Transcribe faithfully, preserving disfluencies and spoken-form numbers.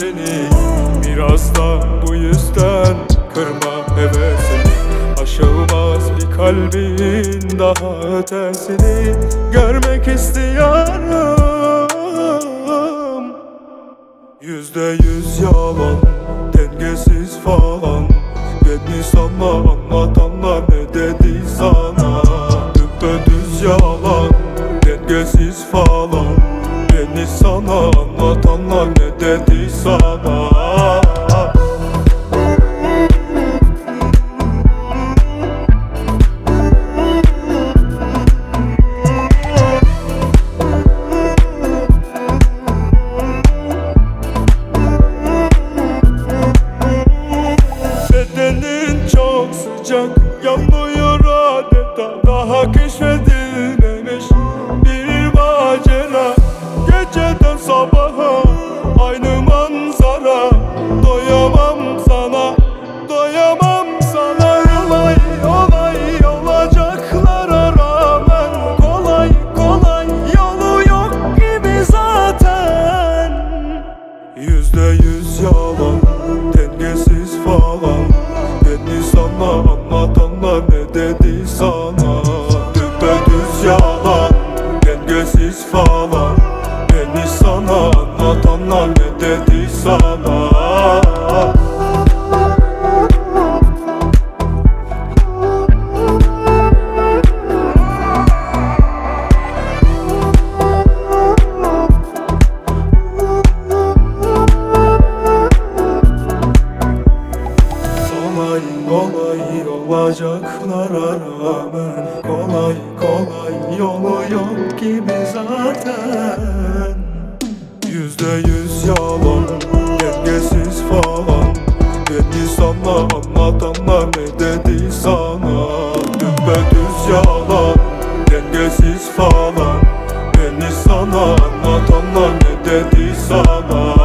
seni. Biraz da bu yüzden kırma hevesini. Aşılmaz bir kalbin daha ötesini görmek istiyorum. Yüzde yüz yalan, dengesiz falan. Beni sana anlatanlar ne dedi sana? Düpedüz yalan, dengesiz falan. Beni sana anlatanlar ne dedi sana? Bedenin çok sıcak, yanmıyor adeta. Daha keşfedilmemiş bir macera. Geceden sabaha aynı manzara. Doyamam sana, doyamam sana. Olay olay olacaklara rağmen kolay kolay yolu yok gibi zaten. Yüzde yüz yalan, dengesiz falan. Beni sana anlatanlar ne dedi sana? Düpedüz yalan, dengesiz falan. Beni sana anlatanlar ne dedi sana? Kolay kolay olacaklara rağmen kolay kolay yolu yok gibi zaten. Yüzde yüz yalan, dengesiz falan. Beni sana anlatanlar ne dedi sana? Düpedüz yalan, dengesiz falan. Beni sana anlatanlar ne dedi sana?